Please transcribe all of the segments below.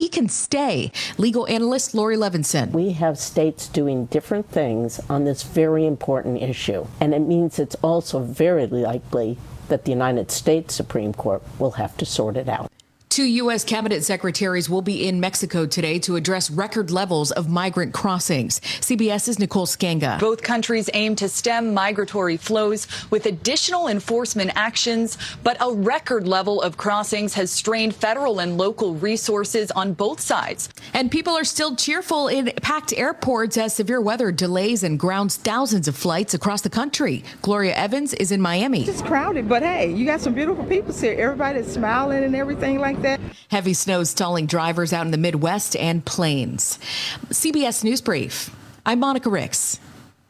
can stay. Legal analyst Lori Levinson. We have states doing different things on this very important issue, and it means it's also very likely that the United States Supreme Court will have to sort it out. 2 U.S. cabinet secretaries will be in Mexico today to address record levels of migrant crossings. CBS's Nicole Skanga. Both countries aim to stem migratory flows with additional enforcement actions, but a record level of crossings has strained federal and local resources on both sides. And people are still cheerful in packed airports as severe weather delays and grounds thousands of flights across the country. Gloria Evans is in Miami. It's crowded, but hey, you got some beautiful people here. Everybody's smiling and everything like that. Heavy snow stalling drivers out in the Midwest and Plains. CBS News Brief. I'm Monica Ricks.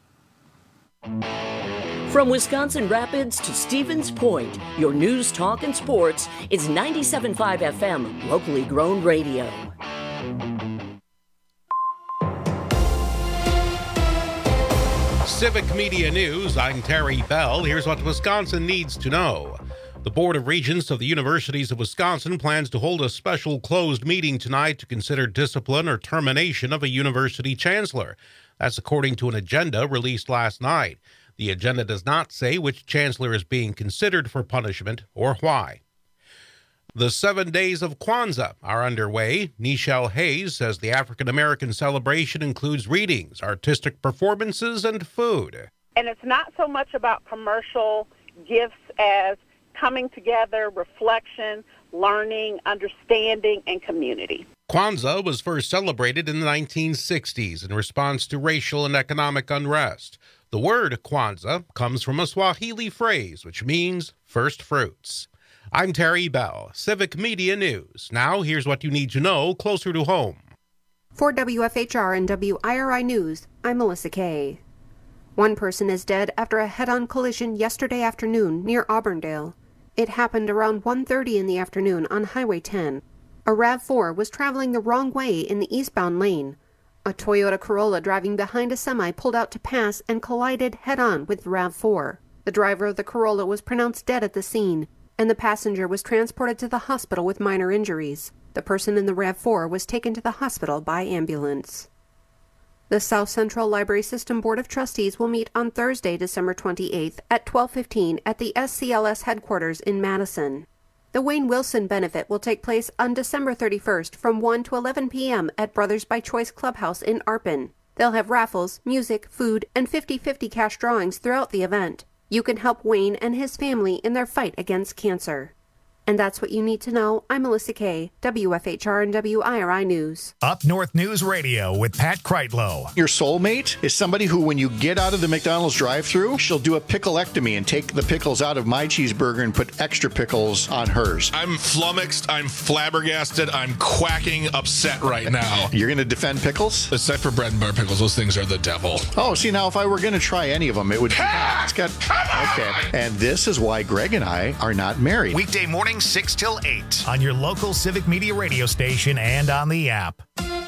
From Wisconsin Rapids to Stevens Point, your news, talk, and sports is 97.5 FM, locally grown radio. Civic Media News, I'm Terry Bell. Here's what Wisconsin needs to know. The Board of Regents of the Universities of Wisconsin plans to hold a special closed meeting tonight to consider discipline or termination of a university chancellor. That's according to an agenda released last night. The agenda does not say which chancellor is being considered for punishment or why. The 7 days of Kwanzaa are underway. Nichelle Hayes says the African-American celebration includes readings, artistic performances, and food. And it's not so much about commercial gifts as coming together, reflection, learning, understanding, and community. Kwanzaa was first celebrated in the 1960s in response to racial and economic unrest. The word Kwanzaa comes from a Swahili phrase which means first fruits. I'm Terry Bell, Civic Media News. Now here's what you need to know closer to home. For WFHR and WIRI News, I'm Melissa Kay. One person is dead after a head-on collision yesterday afternoon near Auburndale. It happened around 1:30 in the afternoon on Highway 10. A RAV4 was traveling the wrong way in the eastbound lane. A Toyota Corolla driving behind a semi pulled out to pass and collided head-on with the RAV4. The driver of the Corolla was pronounced dead at the scene, and the passenger was transported to the hospital with minor injuries. The person in the RAV4 was taken to the hospital by ambulance. The South Central Library System Board of Trustees will meet on Thursday, December 28th at 12:15 at the SCLS headquarters in Madison. The Wayne Wilson benefit will take place on December 31st from 1 to 11 p.m. at Brothers by Choice Clubhouse in Arpin. They'll have raffles, music, food, and 50-50 cash drawings throughout the event. You can help Wayne and his family in their fight against cancer. And that's what you need to know. I'm Melissa Kay, WFHR and WIRI News. Up North News Radio with Pat Kreitlow. Your soulmate is somebody who, when you get out of the McDonald's drive-thru, she'll do a picklectomy and take the pickles out of my cheeseburger and put extra pickles on hers. I'm flummoxed. I'm flabbergasted. I'm quacking upset right now. You're going to defend pickles? Except for bread and butter pickles. Those things are the devil. Oh, see, now if I were going to try any of them, it would... Pat! Okay. And this is why Greg and I are not married. Weekday morning, 6 till 8 on your local Civic Media radio station and on the app.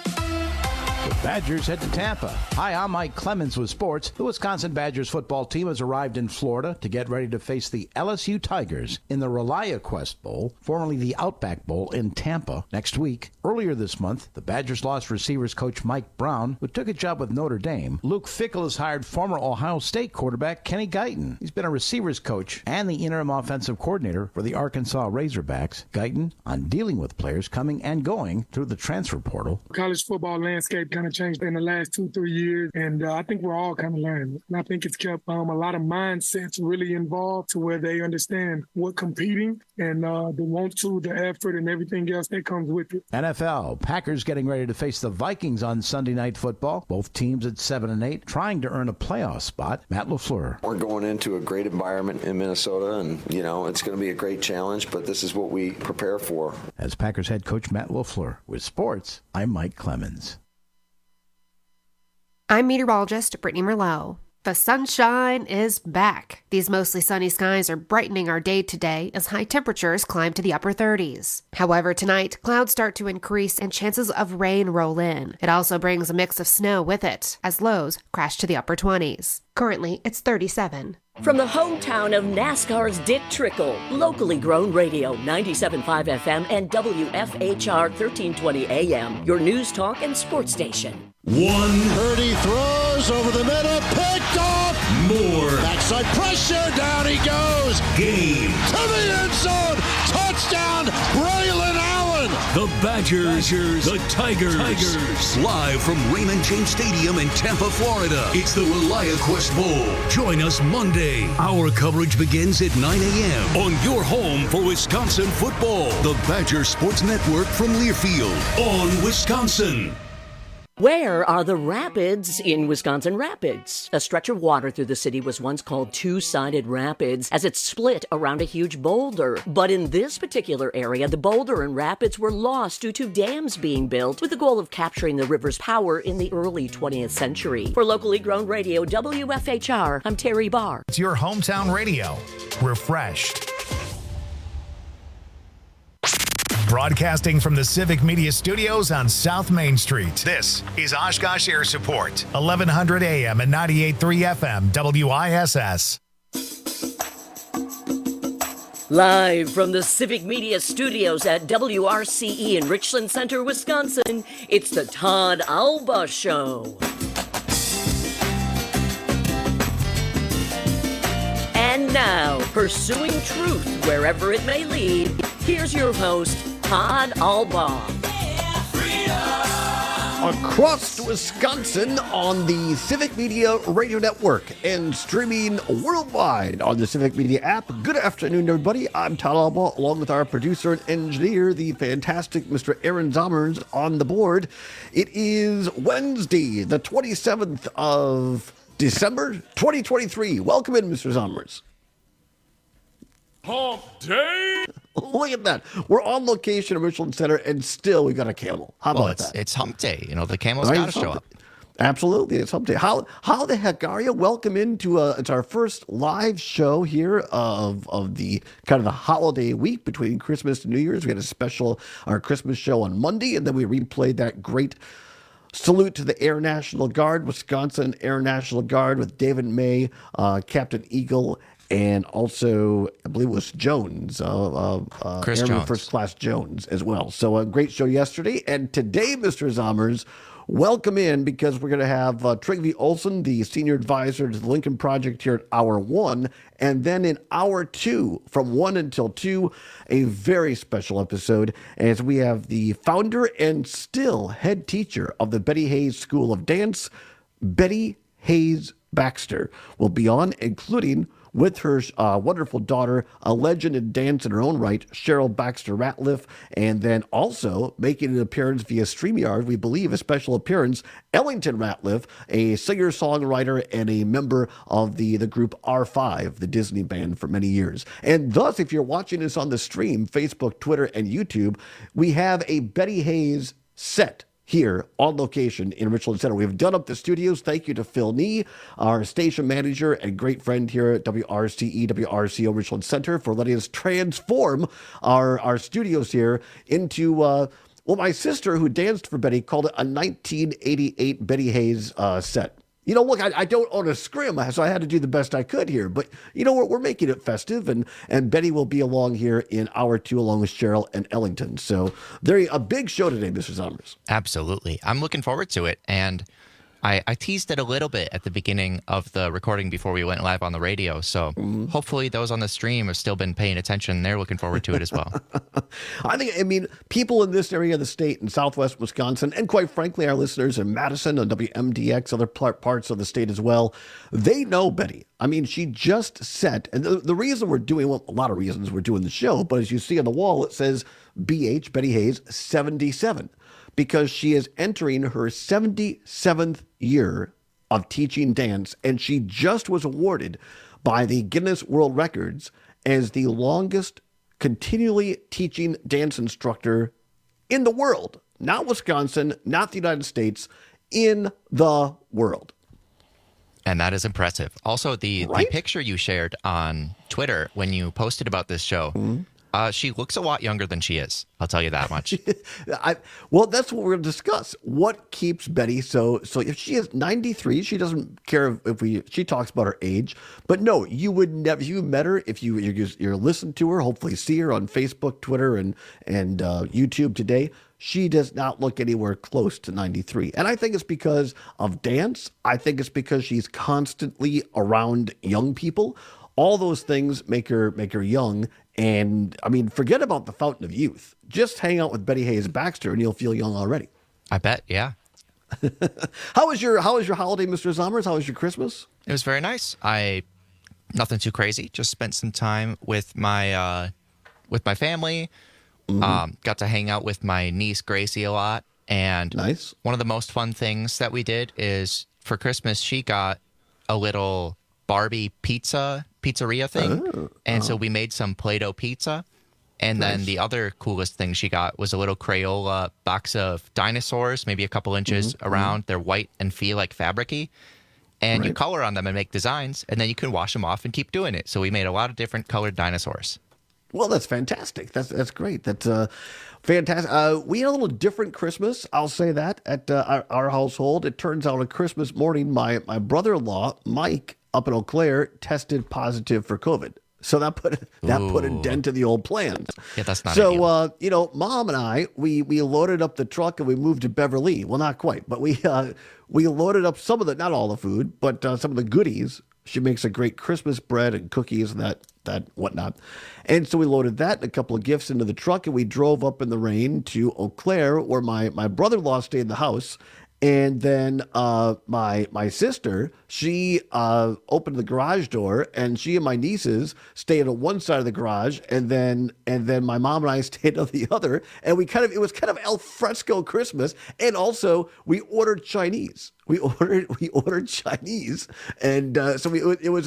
The Badgers head to Tampa. Hi, I'm Mike Clemens with sports. The Wisconsin Badgers football team has arrived in Florida to get ready to face the LSU Tigers in the ReliaQuest Bowl, formerly the Outback Bowl, in Tampa next week. Earlier this month, the Badgers lost receivers coach Mike Brown, who took a job with Notre Dame. Luke Fickell has hired former Ohio State quarterback Kenny Guyton. He's been a receivers coach and the interim offensive coordinator for the Arkansas Razorbacks. Guyton on dealing with players coming and going through the transfer portal. College football landscape kind of changed in the last 2-3 years, and I think we're all kind of learning. And I think it's kept a lot of mindsets really involved to where they understand what competing and the want to, the effort, and everything else that comes with it. NFL, Packers getting ready to face the Vikings on Sunday Night Football. Both teams at 7-8, trying to earn a playoff spot. Matt LaFleur. We're going into a great environment in Minnesota, and, it's going to be a great challenge, but this is what we prepare for. As Packers head coach Matt LaFleur. With sports, I'm Mike Clemens. I'm meteorologist Brittany Merlot. The sunshine is back. These mostly sunny skies are brightening our day today as high temperatures climb to the upper 30s. However, tonight, clouds start to increase and chances of rain roll in. It also brings a mix of snow with it, as lows crash to the upper 20s. Currently, it's 37. From the hometown of NASCAR's Dick Trickle, locally grown radio, 97.5 FM and WFHR 1320 AM, your news, talk, and sports station. Purdy throws over the middle, picked off. More. Backside pressure, down he goes. Game. To the end zone, touchdown, Braylon Allen. The Badgers, the Tigers. Live from Raymond James Stadium in Tampa, Florida. It's the ReliaQuest Bowl. Join us Monday. Our coverage begins at 9 a.m. on your home for Wisconsin football. The Badger Sports Network from Learfield on Wisconsin. Where are the rapids in Wisconsin Rapids? A stretch of water through the city was once called Two-Sided Rapids as it split around a huge boulder. But in this particular area, the boulder and rapids were lost due to dams being built with the goal of capturing the river's power in the early 20th century. For locally grown radio, WFHR, I'm Terry Barr. It's your hometown radio. Refreshed. Broadcasting from the Civic Media Studios on South Main Street. This is Oshkosh Air Support, 1100 AM and 98.3 FM, WISS. Live from the Civic Media Studios at WRCE in Richland Center, Wisconsin, it's the Todd Alba Show. And now, pursuing truth wherever it may lead, here's your host, Todd Alba. Across Wisconsin on the Civic Media Radio Network and streaming worldwide on the Civic Media app. Good afternoon, everybody. I'm Todd Alba, along with our producer and engineer, the fantastic Mr. Aaron Zommers, on the board. It is Wednesday, the 27th of December, 2023. Welcome in, Mr. Zommers. Hump Day! Look at that. We're on location at Richland Center, and still we got a camel. How about that? It's Hump Day. You know, the camel's got to show up. Absolutely. It's Hump Day. How the heck are you? Welcome into it's our first live show here of the kind of the holiday week between Christmas and New Year's. We had our Christmas show on Monday, and then we replayed that great salute to the Air National Guard, Wisconsin Air National Guard, with David May, Captain Eagle, and also, I believe it was Jones, Chris Airman Jones. First Class Jones as well. So a great show yesterday. And today, Mr. Zommers, welcome in, because we're going to have Trygve Olsen, the senior advisor to the Lincoln Project, here at Hour 1. And then in Hour 2, from 1 until 2, a very special episode, as we have the founder and still head teacher of the Betty Hayes School of Dance, Betty Hayes Baxter, will be on, including with her wonderful daughter, a legend in dance in her own right, Cheryl Baxter Ratliff, and then also making an appearance via StreamYard, we believe a special appearance, Ellington Ratliff, a singer-songwriter and a member of the group R5, the Disney band, for many years. And thus, if you're watching us on the stream, Facebook, Twitter, and YouTube, we have a Betty Hayes set here on location in Richland Center. We've done up the studios. Thank you to Phil Nee, our station manager and great friend here at WRCE, WRCO Richland Center, for letting us transform our studios here into, my sister, who danced for Betty, called it a 1988 Betty Hayes set. You know, look, I don't own a scrim, so I had to do the best I could here. But, you know, we're making it festive, and Betty will be along here in Hour 2 along with Cheryl and Ellington. So a big show today, Mr. Zommers. Absolutely. I'm looking forward to it. And I teased it a little bit at the beginning of the recording before we went live on the radio. So hopefully those on the stream have still been paying attention. They're looking forward to it as well. I mean, people in this area of the state in southwest Wisconsin, and quite frankly, our listeners in Madison and WMDX, other parts of the state as well, they know Betty. I mean, she just set, and the reason we're doing, well, a lot of reasons we're doing the show, but as you see on the wall, it says BH, Betty Hayes, 77. Because she is entering her 77th year of teaching dance, and she just was awarded by the Guinness World Records as the longest continually teaching dance instructor in the world. Not Wisconsin, not the United States, in the world. And that is impressive. Also, the picture you shared on Twitter when you posted about this show, she looks a lot younger than she is. I'll tell you that much. Well, that's what we're going to discuss. What keeps Betty so if she is 93, she doesn't care she talks about her age. But no, you would never, if you met her, if you're listening to her, hopefully see her on Facebook, Twitter, and YouTube today, she does not look anywhere close to 93. And I think it's because of dance. I think it's because she's constantly around young people. All those things make her young. And I mean, forget about the fountain of youth. Just hang out with Betty Hayes Baxter and you'll feel young already. I bet, yeah. How was your holiday, Mr. Zommers? How was your Christmas? It was very nice. Nothing too crazy. Just spent some time with my family. Got to hang out with my niece Gracie a lot. And nice. One of the most fun things that we did is for Christmas, she got a little Barbie pizzeria thing. So we made some Play-Doh pizza. And then the other coolest thing she got was a little Crayola box of dinosaurs, maybe a couple inches around. They're white and feel like fabric-y. And you color on them and make designs, and then you can wash them off and keep doing it. So we made a lot of different colored dinosaurs. Well, that's fantastic. That's great. That's fantastic. We had a little different Christmas, I'll say that, at our household. It turns out on Christmas morning, my brother-in-law, Mike, up in Eau Claire, tested positive for COVID. So that put a dent in the old plans. Yeah, that's not ideal. Mom and I, we loaded up the truck and we moved to Beverly. Well, not quite, but we loaded up some of the, not all the food, but some of the goodies. She makes a great Christmas bread and cookies and that whatnot. And so we loaded that and a couple of gifts into the truck, and we drove up in the rain to Eau Claire, where my brother-in-law stayed in the house. And then my sister, she opened the garage door, and she and my nieces stayed on one side of the garage, and then my mom and I stayed on the other. And it was kind of al fresco Christmas, and also we ordered Chinese. We ordered Chinese, and so it was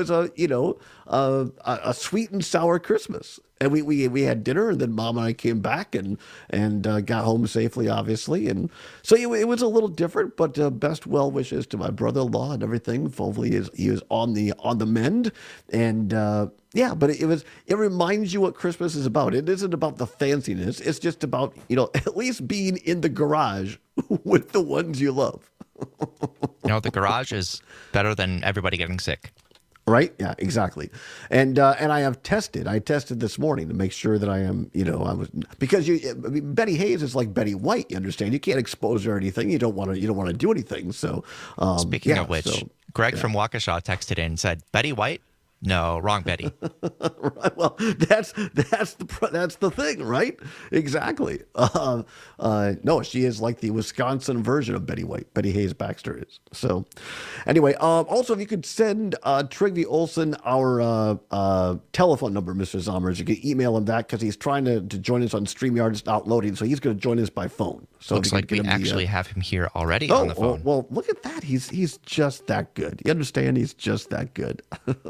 a sweet and sour Christmas. And we had dinner, and then Mom and I came back and got home safely, obviously. And so it was a little different, but best well wishes to my brother-in-law and everything. Hopefully he is on the mend. And but it reminds you what Christmas is about. It isn't about the fanciness. It's just about, at least being in the garage with the ones you love. The garage is better than everybody getting sick. Right? Yeah, exactly. And I have tested. I tested this morning to make sure that I am, because Betty Hayes is like Betty White. You understand? You can't expose her or anything. You don't want to do anything. So speaking of which, Greg from Waukesha texted in and said, "Betty White? No, wrong Betty." Right. Well, that's the thing, right? Exactly. No, she is like the Wisconsin version of Betty White. Betty Hayes Baxter is. So, anyway, also if you could send Trygve Olsen our telephone number, Mr. Zommers, you can email him that because he's trying to join us on StreamYard. It's not loading, so he's going to join us by phone. So looks like we actually have him here already on the phone. Well, look at that. He's just that good. You understand? He's just that good.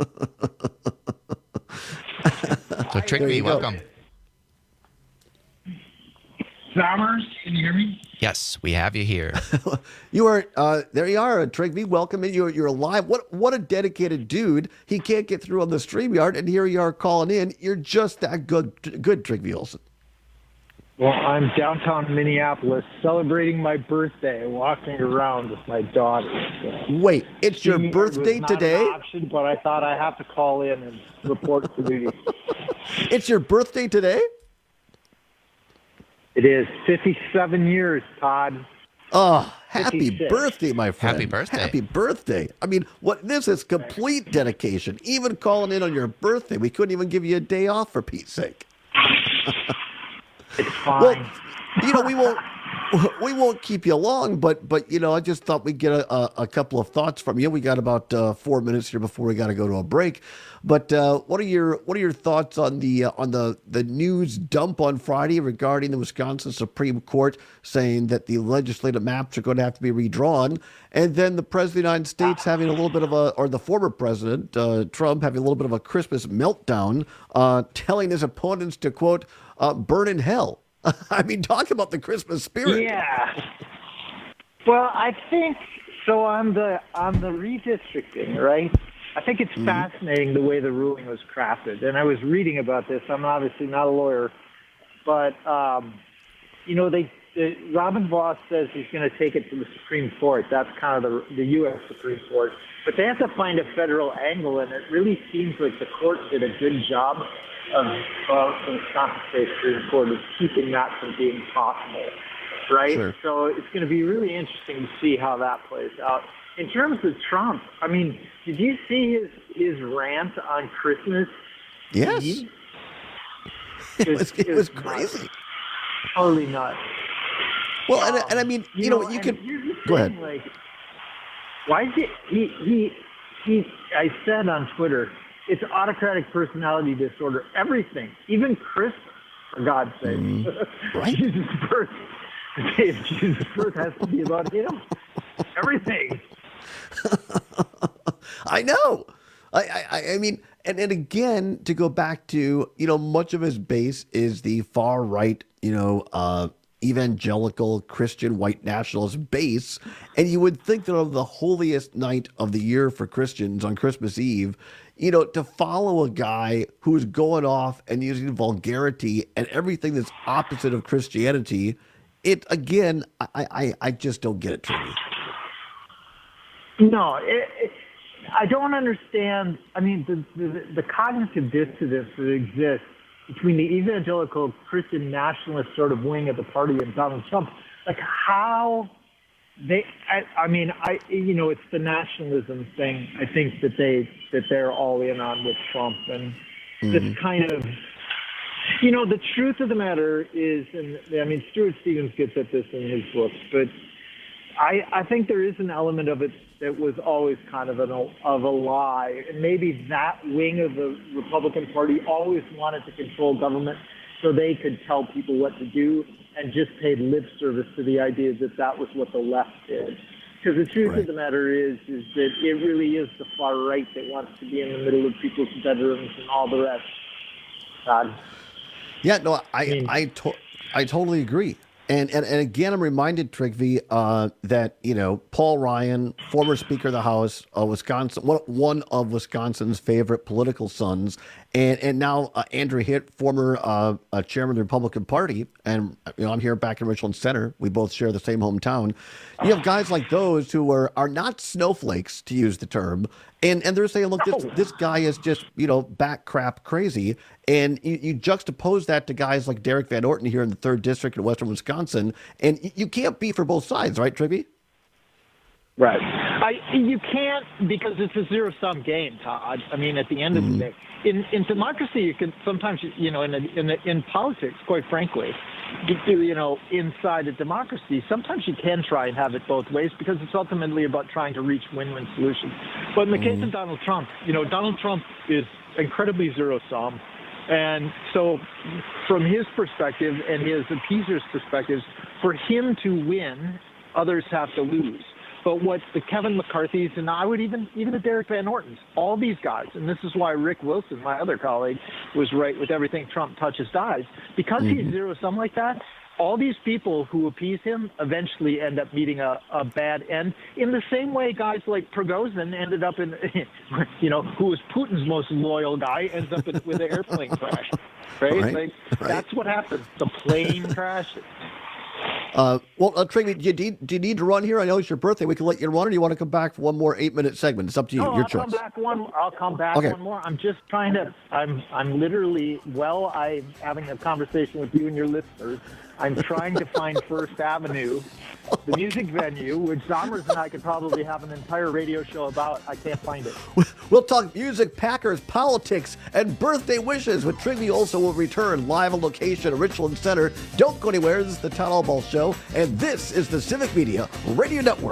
So Trygve, welcome. Zommers, can you hear me? Yes, we have you here. You are there. You are, Trygve. Welcome in. You're live. What a dedicated dude. He can't get through on the StreamYard, and here you are calling in. You're just that good, Trygve Olsen. Well, I'm downtown Minneapolis celebrating my birthday, walking around with my daughter. So wait, it's your birthday today? An option, but I thought I have to call in and report to duty. It's your birthday today? It is 57 years, Todd. Oh, happy birthday, my friend. Happy birthday. Happy birthday. I mean, this is complete dedication. Even calling in on your birthday. We couldn't even give you a day off, for Pete's sake. It's fine. Well, we won't keep you long, but I just thought we'd get a couple of thoughts from you. We got about 4 minutes here before we got to go to a break. But what are your thoughts on the news dump on Friday regarding the Wisconsin Supreme Court saying that the legislative maps are going to have to be redrawn, and then the President of the United States having a little bit of the former President Trump having a little bit of a Christmas meltdown, telling his opponents to quote burn in hell. I mean, talk about the Christmas spirit. Yeah. Well, I think So on the redistricting, right? I think it's fascinating the way the ruling was crafted. And I was reading about this. I'm obviously not a lawyer, but Robin Vos says he's going to take it to the Supreme Court. That's kind of the U.S. Supreme Court. But they have to find a federal angle, and it really seems like the court did a good job of the Wisconsin State Supreme Court of keeping that from being possible, right? Sure. So it's going to be really interesting to see how that plays out. In terms of Trump, I mean, did you see his rant on Christmas? Yes. Eve? It was crazy. Nuts. Totally nuts. Well, and I mean, you know, you could go ahead. Like, why is it he? I said on Twitter, it's autocratic personality disorder. Everything, even Christmas, for God's sake. Right. Jesus' birth. The day of Jesus' birth has to be about him. Everything. I know. I mean, and again, to go back to, you know, much of his base is the far right, you know, evangelical Christian white nationalist base. And you would think that on the holiest night of the year for Christians on Christmas Eve, you know, to follow a guy who's going off and using vulgarity and everything that's opposite of Christianity, it, again, I just don't get it, Trini. No, I don't understand. I mean, the cognitive dissonance that exists between the evangelical Christian nationalist sort of wing of the party and Donald Trump, like how they, you know, it's the nationalism thing. I think that they're all in on with Trump, and this kind of, you know, the truth of the matter is, and I mean, Stuart Stevens gets at this in his books, but I think there is an element of it that was always kind of a lie. And maybe that wing of the Republican Party always wanted to control government so they could tell people what to do and just paid lip service to the idea that that was what the left did. Because the truth of the matter is that it really is the far right that wants to be in the middle of people's bedrooms and all the rest. Yeah, no, I totally agree. And again, I'm reminded, Trygve, that, you know, Paul Ryan, former Speaker of the House of Wisconsin, one of Wisconsin's favorite political sons, and now Andrew Hitt, former chairman of the Republican Party, and you know, I'm here back in Richland Center. We both share the same hometown. You have guys like those who are not snowflakes, to use the term, and they're saying, look, this guy is just, you know, back crap crazy. And you juxtapose that to guys like Derek Van Orton here in the 3rd District in Western Wisconsin, and you can't be for both sides, right, Trygve? Right. You can't, because it's a zero-sum game, Todd. I mean, at the end of the day, in democracy, you can sometimes, you know, in politics, quite frankly, you know, inside a democracy, sometimes you can try and have it both ways because it's ultimately about trying to reach win-win solutions. But in the case of Donald Trump, you know, Donald Trump is incredibly zero-sum. And so from his perspective and his appeasers' perspectives, for him to win, others have to lose. But what the Kevin McCarthy's, and I would even the Derek Van Ortons, all these guys, and this is why Rick Wilson, my other colleague, was right with everything Trump touches dies. Because he's zero-sum like that, all these people who appease him eventually end up meeting a bad end. In the same way, guys like Prigozhin ended up in, you know, who was Putin's most loyal guy, ends up with an airplane crash. Right? That's what happened. The plane crashed. Well, Trygve, do you need to run here? I know it's your birthday. We can let you run, or do you want to come back for one more 8-minute segment? It's up to you. Your choice. I'll come back one more. I'm just trying to. I'm literally. Well, I'm having a conversation with you and your listeners. I'm trying to find First Avenue, the music venue, which Zommers and I could probably have an entire radio show about. I can't find it. We'll talk music, Packers, politics, and birthday wishes. With Trygve also will return live on location at Richland Center. Don't go anywhere. This is the Town Hall Ball Show, and this is the Civic Media Radio Network.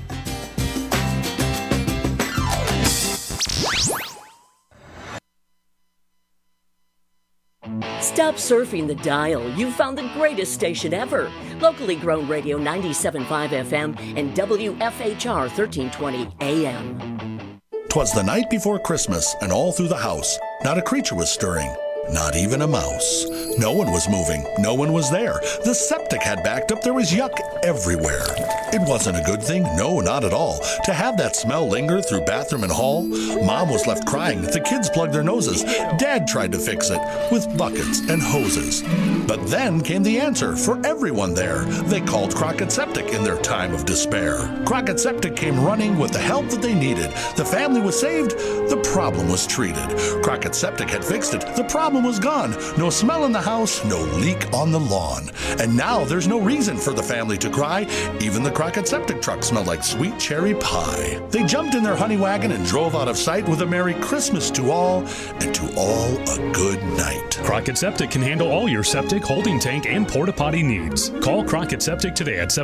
Stop surfing the dial. You've found the greatest station ever. Locally grown radio 97.5 FM and WFHR 1320 AM. 'Twas the night before Christmas, and all through the house not a creature was stirring. Not even a mouse. No one was moving. No one was there. The septic had backed up. There was yuck everywhere. It wasn't a good thing. No, not at all. To have that smell linger through bathroom and hall. Mom was left crying. The kids plugged their noses. Dad tried to fix it with buckets and hoses. But then came the answer for everyone there. They called Crockett Septic in their time of despair. Crockett Septic came running with the help that they needed. The family was saved. The problem was treated. Crockett Septic had fixed it. The problem was gone. No smell in the house, no leak on the lawn. And now there's no reason for the family to cry. Even the Crockett Septic truck smelled like sweet cherry pie. They jumped in their honey wagon and drove out of sight with a Merry Christmas to all, and to all a good night. Crockett Septic can handle all your septic, holding tank, and porta potty needs. Call Crockett Septic today at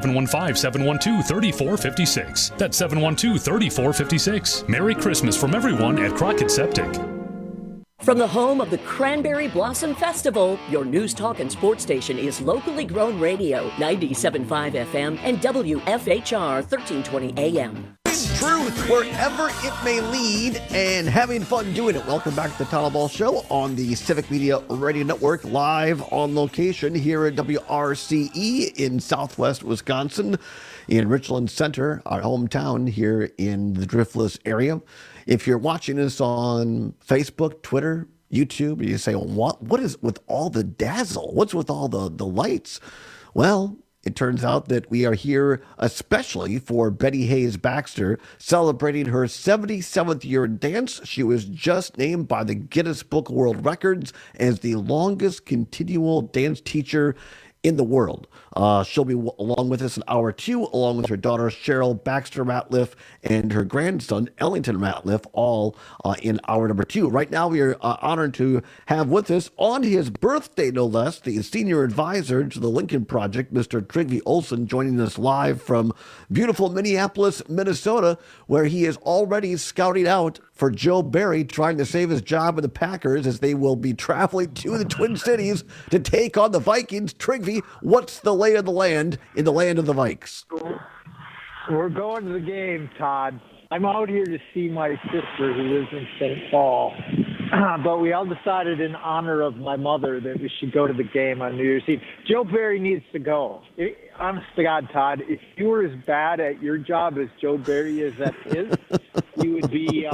715-712-3456. That's 712-3456. Merry Christmas from everyone at Crockett Septic. From the home of the Cranberry Blossom Festival, your news, talk, and sports station is locally grown radio, 97.5 FM and WFHR 1320 AM. Truth wherever it may lead, and having fun doing it. Welcome back to the Town Ball Show on the Civic Media Radio Network, live on location here at WRCE in Southwest Wisconsin, in Richland Center, our hometown here in the Driftless area. If you're watching us on Facebook, Twitter, YouTube, you say, well, what is with all the dazzle? What's with all the lights? Well, it turns out that we are here especially for Betty Hayes Baxter, celebrating her 77th year in dance. She was just named by the Guinness Book of World Records as the longest continual dance teacher in the world. She'll be along with us in hour 2, along with her daughter Cheryl Baxter Ratliff and her grandson Ellington Ratliff, all in hour number 2. Right now, we are honored to have with us, on his birthday no less, the senior advisor to the Lincoln Project, Mr. Trygve Olsen, joining us live from beautiful Minneapolis, Minnesota, where he is already scouting out for Joe Barry, trying to save his job with the Packers as they will be traveling to the Twin Cities to take on the Vikings. Trygve, what's the lay of the land in the land of the Vikes? We're going to the game, Todd. I'm out here to see my sister who lives in St. Paul. But we all decided in honor of my mother that we should go to the game on New Year's Eve. Joe Barry needs to go. Honest to God, Todd, if you were as bad at your job as Joe Barry is at his, you would be,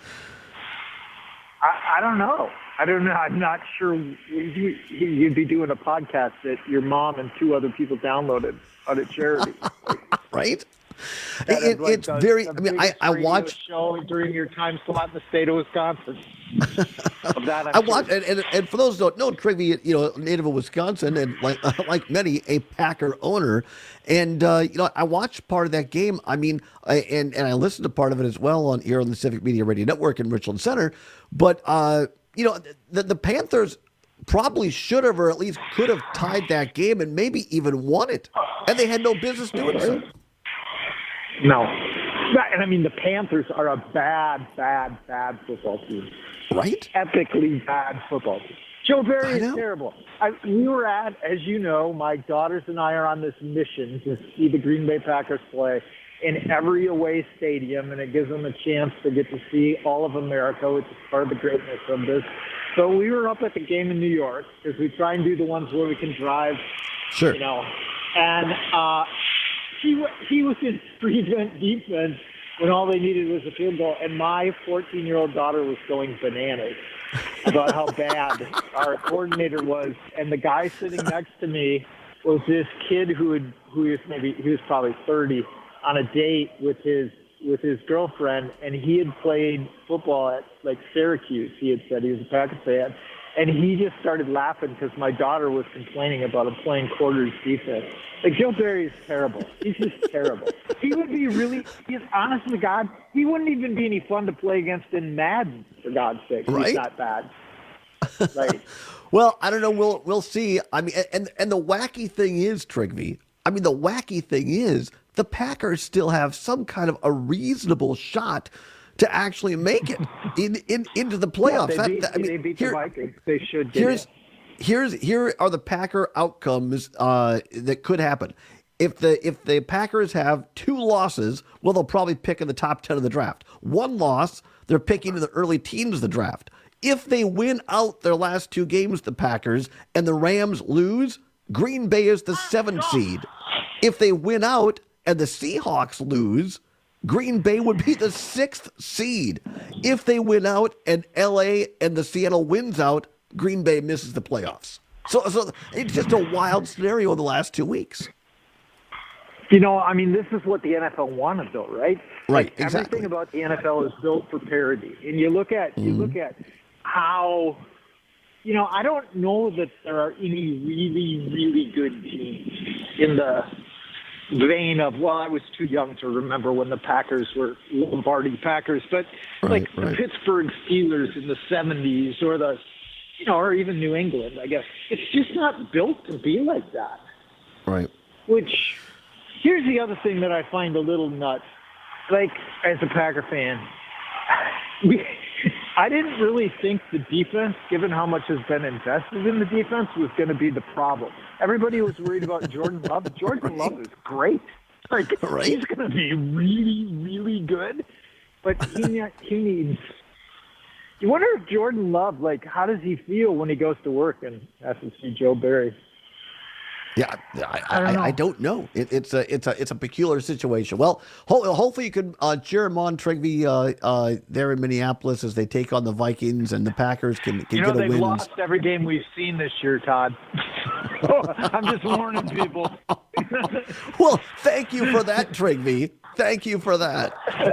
I don't know. I'm not sure you'd be doing a podcast that your mom and 2 other people downloaded out of charity. Right? It's very. I mean, I watched show during your time slot in the state of Wisconsin. Of that, I watched, and for those who don't know, Trygve, native of Wisconsin, and like many, a Packer owner, and I watched part of that game. I mean, and I listened to part of it as well here on the Civic Media Radio Network in Richland Center. But the Panthers probably should have, or at least could have, tied that game and maybe even won it, and they had no business doing so. No. And I mean, the Panthers are a bad football team. Right? Epically bad football team. Joe Barry is terrible. We were at, as you know, my daughters and I are on this mission to see the Green Bay Packers play in every away stadium, and it gives them a chance to get to see all of America, which is part of the greatness of this. So we were up at the game in New York, because we try and do the ones where we can drive. Sure. And he was in prevent defense when all they needed was a field goal, and my 14-year-old daughter was going bananas about how bad our coordinator was. And the guy sitting next to me was this kid who was probably 30, on a date with his girlfriend, and he had played football at Syracuse. He had said he was a Packers fan. And he just started laughing because my daughter was complaining about him playing quarters defense. Joe Barry is terrible. He's just terrible. He would be honest to God, he wouldn't even be any fun to play against in Madden, for God's sake. Right? He's not bad. Right. Well, I don't know. We'll see. I mean, and the wacky thing is, Trygve, the Packers still have some kind of a reasonable shot to actually make it into the playoffs. They beat the Vikings. They should get it. Here are the Packer outcomes that could happen. If the Packers have 2 losses, well, they'll probably pick in the top 10 of the draft. 1 loss, they're picking in the early teens of the draft. If they win out their last 2 games, the Packers, and the Rams lose, Green Bay is the 7th seed. If they win out and the Seahawks lose, Green Bay would be the 6th seed. If they win out and LA and the Seattle wins out, Green Bay misses the playoffs. So it's just a wild scenario in the last 2 weeks. You know, I mean, this is what the NFL wanted, though, right? Right, like, exactly. Everything about the NFL is built for parity, and you look at how, you know, I don't know that there are any really, really good teams in the vein of, well, I was too young to remember when the Packers were Lombardi Packers, but the Pittsburgh Steelers in the 70s or the, you know, or even New England, I guess. It's just not built to be like that. Right. Which, here's the other thing that I find a little nuts. Like, as a Packer fan, I didn't really think the defense, given how much has been invested in the defense, was going to be the problem. Everybody was worried about Jordan Love. Jordan Love is great. Like, he's going to be really, really good. But he needs... You wonder if Jordan Love, like, how does he feel when he goes to work and has to see Joe Barry? Yeah, I don't know. It's a peculiar situation. Well, hopefully you can cheer him on, Trygve, there in Minneapolis as they take on the Vikings and the Packers can get a win. They've lost every game we've seen this year, Todd. I'm just warning people. Well, thank you for that, Trygve. Thank you for that.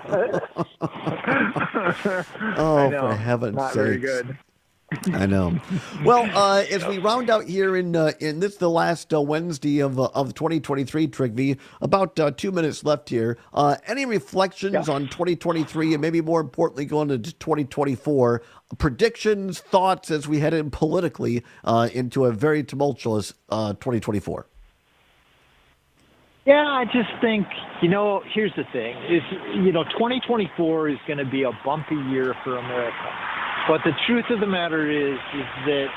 Oh, for heaven's sake. Not very good. I know. Well, as we round out here in this the last Wednesday of 2023, Trygve, about 2 minutes left here. Any reflections on 2023 and maybe more importantly going into 2024? Predictions, thoughts as we head in politically into a very tumultuous 2024. Yeah, I just think, you know, here's the thing. Is, you know, 2024 is going to be a bumpy year for America. But the truth of the matter is that,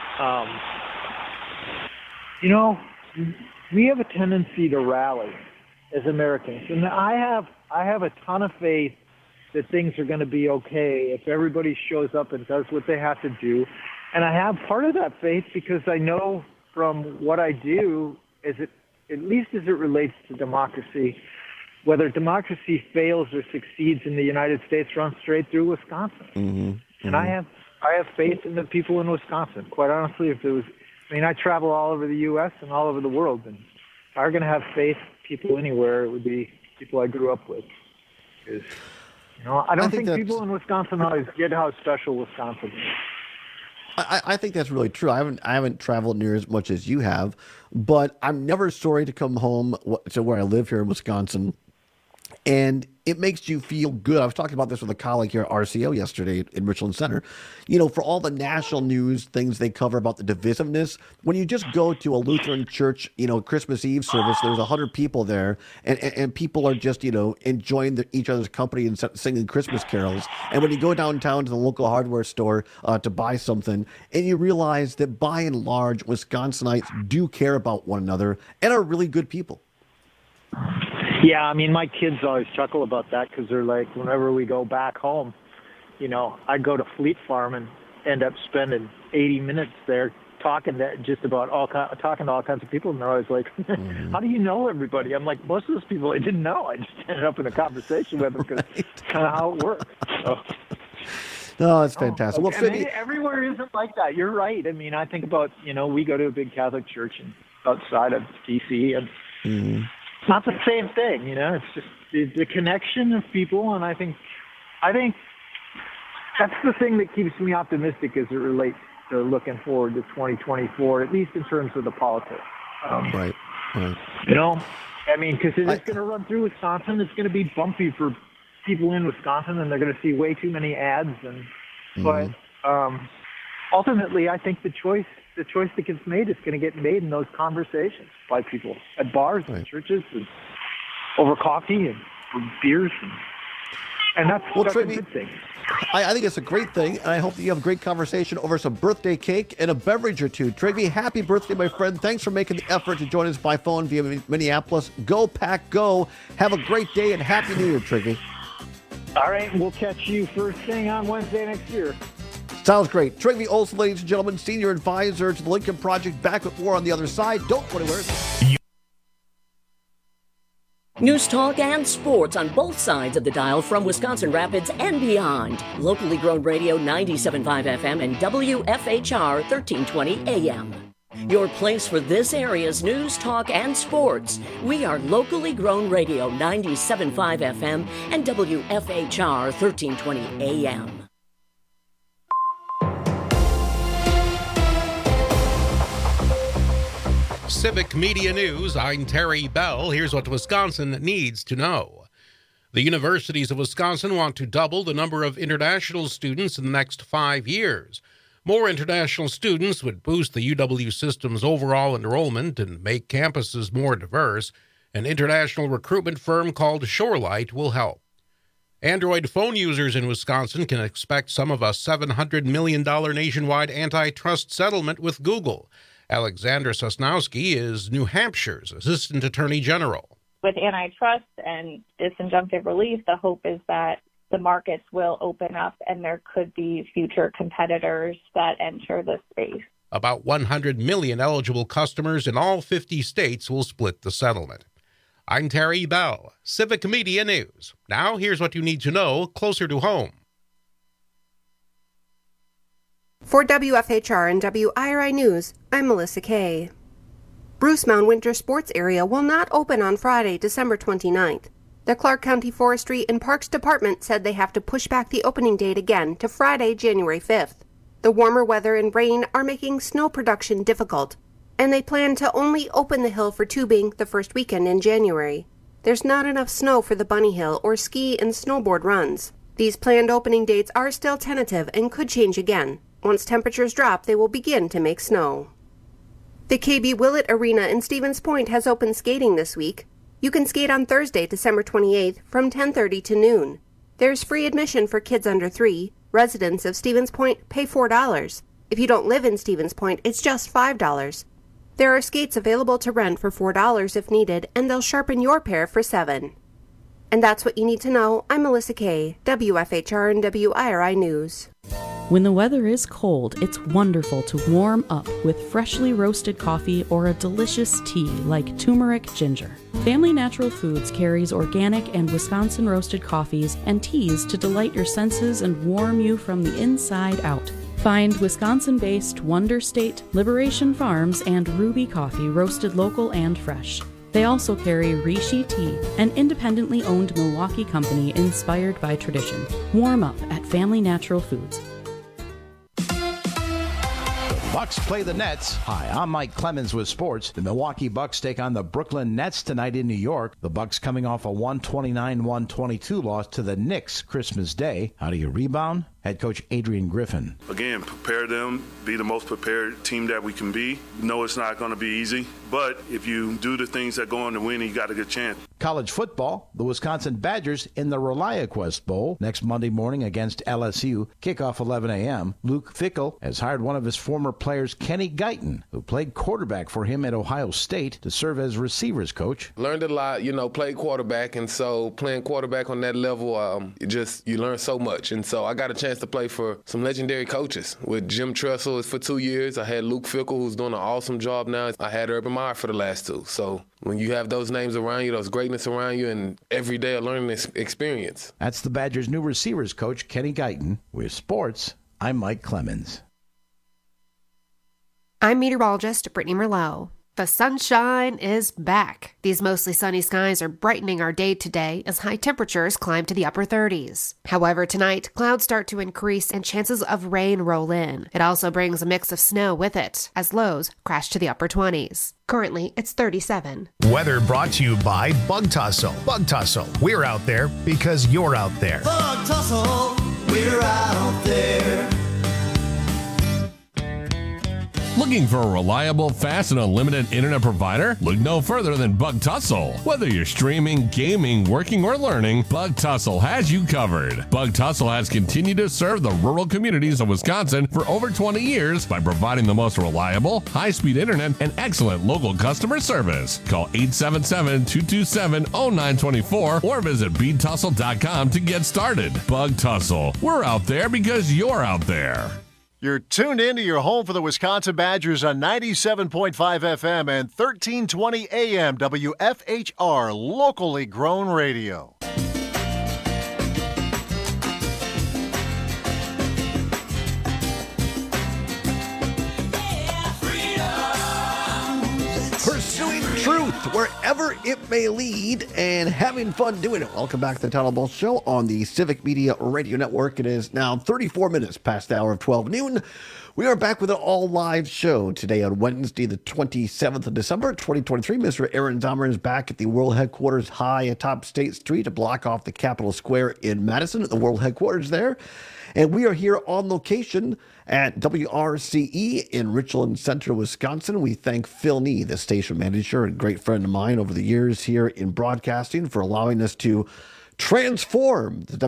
you know, we have a tendency to rally as Americans. And I have a ton of faith that things are going to be okay if everybody shows up and does what they have to do. And I have part of that faith because I know from what I do, at least as it relates to democracy, whether democracy fails or succeeds in the United States runs straight through Wisconsin. Mm-hmm. And I have faith in the people in Wisconsin. Quite honestly, I travel all over the U.S. and all over the world, and if I were going to have faith people anywhere, it would be people I grew up with. Because, you know, I don't think people in Wisconsin always get how special Wisconsin is. I think that's really true. I haven't traveled near as much as you have, but I'm never sorry to come home to where I live here in Wisconsin. And it makes you feel good. I was talking about this with a colleague here at RCO yesterday in Richland Center. You know, for all the national news things they cover about the divisiveness, when you just go to a Lutheran church, you know, Christmas Eve service, there's 100 people there, and people are just, you know, enjoying each other's company and singing Christmas carols. And when you go downtown to the local hardware store to buy something, and you realize that by and large, Wisconsinites do care about one another and are really good people. Yeah, I mean, my kids always chuckle about that because they're like, whenever we go back home, you know, I go to Fleet Farm and end up spending 80 minutes there talking to all kinds of people, and they're always like, how do you know everybody? I'm like, most of those people I didn't know. I just ended up in a conversation with them because it's kind of how it works. So. Oh, that's fantastic. Okay. Well, everywhere isn't like that. You're right. I mean, I think about, you know, we go to a big Catholic church outside of D.C., and it's not the same thing, you know. It's just the connection of people, and I think that's the thing that keeps me optimistic as it relates to looking forward to 2024, at least in terms of the politics. Right. You know, I mean, because it's going to run through Wisconsin. It's going to be bumpy for people in Wisconsin, and they're going to see way too many ads. But ultimately, I think the choice that gets made is going to get made in those conversations by people at bars and churches and over coffee and beers. And that's a good thing. I think it's a great thing, and I hope that you have a great conversation over some birthday cake and a beverage or two. Trygve, happy birthday, my friend. Thanks for making the effort to join us by phone via Minneapolis. Go Pack Go. Have a great day, and Happy New Year, Trygve. All right, we'll catch you first thing on Wednesday next year. Sounds great. Trygve Olson, ladies and gentlemen, Senior Advisor to the Lincoln Project. Back with more on the other side. Don't go anywhere. News, talk, and sports on both sides of the dial from Wisconsin Rapids and beyond. Locally grown radio 97.5 FM and WFHR 1320 AM. Your place for this area's news, talk, and sports. We are locally grown radio 97.5 FM and WFHR 1320 AM. Civic Media News, I'm Terry Bell. Here's what Wisconsin needs to know. The universities of Wisconsin want to double the number of international students in the next 5 years. More international students would boost the UW system's overall enrollment and make campuses more diverse. An international recruitment firm called Shorelight will help. Android phone users in Wisconsin can expect some of a $700 million nationwide antitrust settlement with Google. Alexandra Sosnowski is New Hampshire's Assistant Attorney General. With antitrust and disinjunctive relief, the hope is that the markets will open up and there could be future competitors that enter the space. About 100 million eligible customers in all 50 states will split the settlement. I'm Terry Bell, Civic Media News. Now here's what you need to know closer to home. For WFHR and WIRI News, I'm Melissa Kay. Bruce Mound Winter Sports Area will not open on Friday, December 29th. The Clark County Forestry and Parks Department said they have to push back the opening date again to Friday, January 5th. The warmer weather and rain are making snow production difficult, and they plan to only open the hill for tubing the first weekend in January. There's not enough snow for the Bunny Hill or ski and snowboard runs. These planned opening dates are still tentative and could change again. Once temperatures drop, they will begin to make snow. The KB Willett Arena in Stevens Point has open skating this week. You can skate on Thursday, December 28th from 10:30 to noon. There's free admission for kids under 3. Residents of Stevens Point pay $4. If you don't live in Stevens Point, it's just $5. There are skates available to rent for $4 if needed, and they'll sharpen your pair for $7. And that's what you need to know. I'm Melissa Kay, WFHR and WIRI News. When the weather is cold, it's wonderful to warm up with freshly roasted coffee or a delicious tea like turmeric ginger. Family Natural Foods carries organic and Wisconsin roasted coffees and teas to delight your senses and warm you from the inside out. Find Wisconsin-based Wonder State, Liberation Farms, and Ruby Coffee roasted local and fresh. They also carry Rishi Tea, an independently owned Milwaukee company inspired by tradition. Warm up at Family Natural Foods. Bucks play the Nets. Hi, I'm Mike Clemens with sports. The Milwaukee Bucks take on the Brooklyn Nets tonight in New York. The Bucks coming off a 129-122 loss to the Knicks Christmas Day. How do you rebound? Head coach Adrian Griffin. Again, prepare them, be the most prepared team that we can be. No, it's not going to be easy, but if you do the things that go on to win, you got a good chance. College football, the Wisconsin Badgers in the ReliaQuest Bowl next Monday morning against LSU. Kickoff 11 a.m. Luke Fickell has hired one of his former players, Kenny Guyton, who played quarterback for him at Ohio State, to serve as receivers coach. Learned a lot, played quarterback, and so playing quarterback on that level, you learn so much. And so I got a chance to play for some legendary coaches. With Jim Tressel for 2 years. I had Luke Fickell, who's doing an awesome job now. I had Urban Meyer for the last 2. So when you have those names around you, those greatness around you, and every day a learning experience. That's the Badgers' new receivers coach, Kenny Guyton. With sports, I'm Mike Clemens. I'm meteorologist Brittany Merlot. The sunshine is back. These mostly sunny skies are brightening our day today as high temperatures climb to the upper 30s. However, tonight, clouds start to increase and chances of rain roll in. It also brings a mix of snow with it, as lows crash to the upper 20s. Currently, it's 37. Weather brought to you by Bug Tussle. Bug Tussle, we're out there because you're out there. Bug Tussle, we're out there. Looking for a reliable, fast, and unlimited internet provider? Look no further than Bug Tussle. Whether you're streaming, gaming, working, or learning, Bug Tussle has you covered. Bug Tussle has continued to serve the rural communities of Wisconsin for over 20 years by providing the most reliable, high-speed internet and excellent local customer service. Call 877-227-0924 or visit BTussle.com to get started. Bug Tussle. We're out there because you're out there. You're tuned into your home for the Wisconsin Badgers on 97.5 FM and 1320 AM WFHR, locally grown radio. Pursuing truth wherever it may lead and having fun doing it. Welcome back to the Town Hall Show on the Civic Media Radio Network. It is now 34 minutes past the hour of 12 noon. We are back with an all-live show today on Wednesday, the 27th of December, 2023. Mr. Aaron Zomer is back at the World Headquarters high atop State Street, a block off the Capitol Square in Madison, at the World Headquarters there. And we are here on location at WRCE in Richland Center, Wisconsin. We thank Phil Nee, the station manager and great friend of mine over the years here in broadcasting, for allowing us to transform the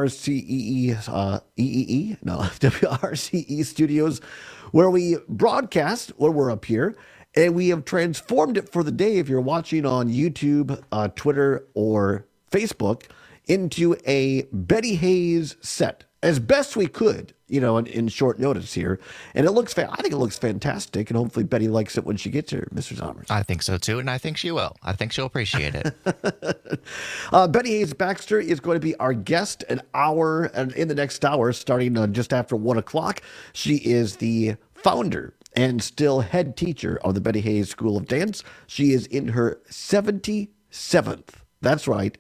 WRCE studios where we broadcast when we're up here. And we have transformed it for the day, if you're watching on YouTube, Twitter, or Facebook, into a Betty Hayes set as best we could, in short notice here. And I think it looks fantastic, and hopefully Betty likes it when she gets here, Mr. Zomers. I think so too, and I think she will. I think she'll appreciate it. Betty Hayes Baxter is going to be our guest in the next hour, starting just after 1 o'clock. She is the founder and still head teacher of the Betty Hayes School of Dance. She is in her 77th. That's right.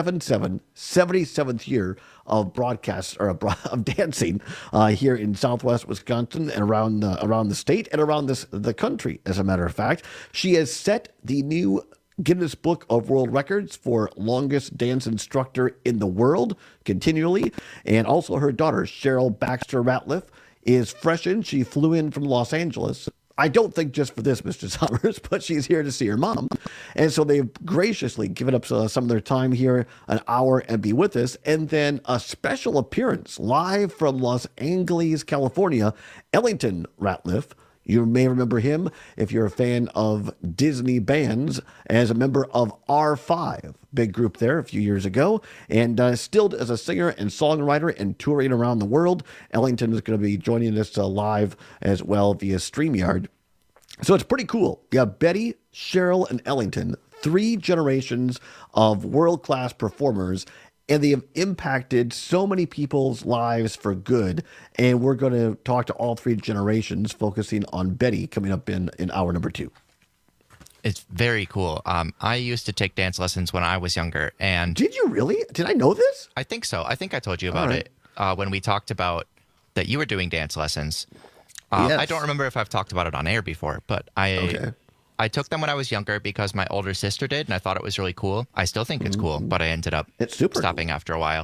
77th year of broadcast of dancing here in Southwest Wisconsin and around the state and around the country. As a matter of fact, she has set the new Guinness Book of World Records for longest dance instructor in the world continually, and also her daughter Cheryl Baxter Ratliff is fresh in. She flew in from Los Angeles. I don't think just for this, Mr. Summers, but she's here to see her mom. And so they've graciously given up some of their time here, an hour, and be with us. And then a special appearance live from Los Angeles, California, Ellington Ratliff. You may remember him if you're a fan of Disney bands as a member of R5, big group there a few years ago, and still as a singer and songwriter and touring around the world. Ellington is going to be joining us live as well via StreamYard. So it's pretty cool. You have Betty, Cheryl, and Ellington, 3 generations of world-class performers, and they have impacted so many people's lives for good. And we're going to talk to all 3 generations, focusing on Betty coming up in hour number 2. It's very cool. I used to take dance lessons when I was younger. And did you really? Did I know this? I think so. I think I told you about it when we talked about that you were doing dance lessons. Yes. I don't remember if I've talked about it on air before, but I took them when I was younger because my older sister did, and I thought it was really cool. I still think it's cool, but I ended up stopping after a while.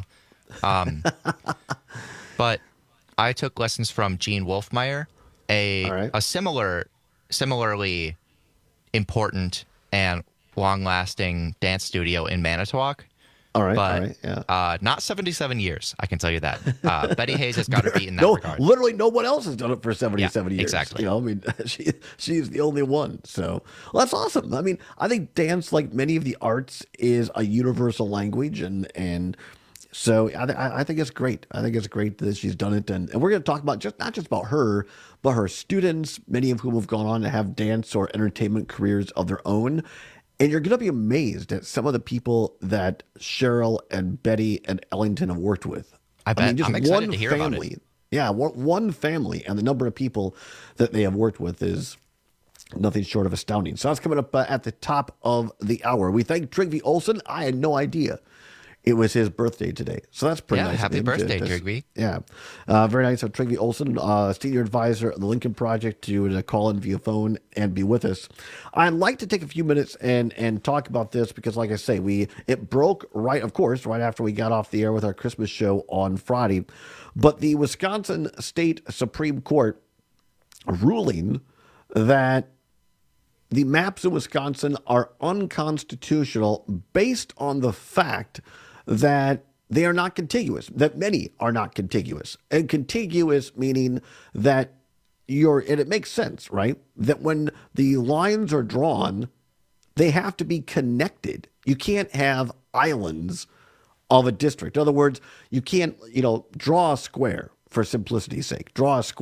But I took lessons from Gene Wolfmeyer, a similarly important and long-lasting dance studio in Manitowoc. Not 77 years, I can tell you that. Betty Hayes has got to be in that regard. Literally no one else has done it for 77 years. Exactly. She's the only one. So, well, that's awesome. I mean, I think dance, like many of the arts, is a universal language, and so I think it's great. I think it's great that she's done it, and we're going to talk about not just about her, but her students, many of whom have gone on to have dance or entertainment careers of their own. And you're going to be amazed at some of the people that Cheryl and Betty and Ellington have worked with. I bet. I'm excited to hear about it. Yeah, one family, and the number of people that they have worked with is nothing short of astounding. So that's coming up at the top of the hour. We thank Trygve Olsen. I had no idea it was his birthday today. So that's pretty nice. Happy birthday, Trygve. Yeah. Very nice of Trygve Olsen, senior advisor of the Lincoln Project, to call in via phone and be with us. I'd like to take a few minutes and talk about this because, like I say, it broke right after we got off the air with our Christmas show on Friday. But the Wisconsin State Supreme Court ruling that the maps in Wisconsin are unconstitutional based on the fact that they are not contiguous, that many are not contiguous. And contiguous meaning that and it makes sense, right? That when the lines are drawn, they have to be connected. You can't have islands of a district. In other words, you can't, draw a square for simplicity's sake. Draw a square.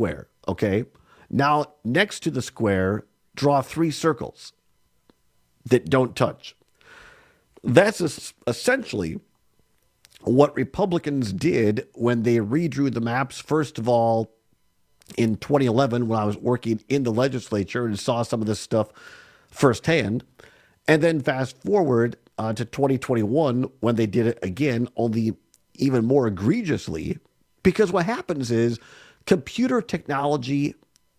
okay? Now, next to the square, draw 3 circles that don't touch. That's essentially what Republicans did when they redrew the maps, first of all, in 2011 when I was working in the legislature and saw some of this stuff firsthand. And then fast forward to 2021 when they did it again, only even more egregiously, because what happens is computer technology,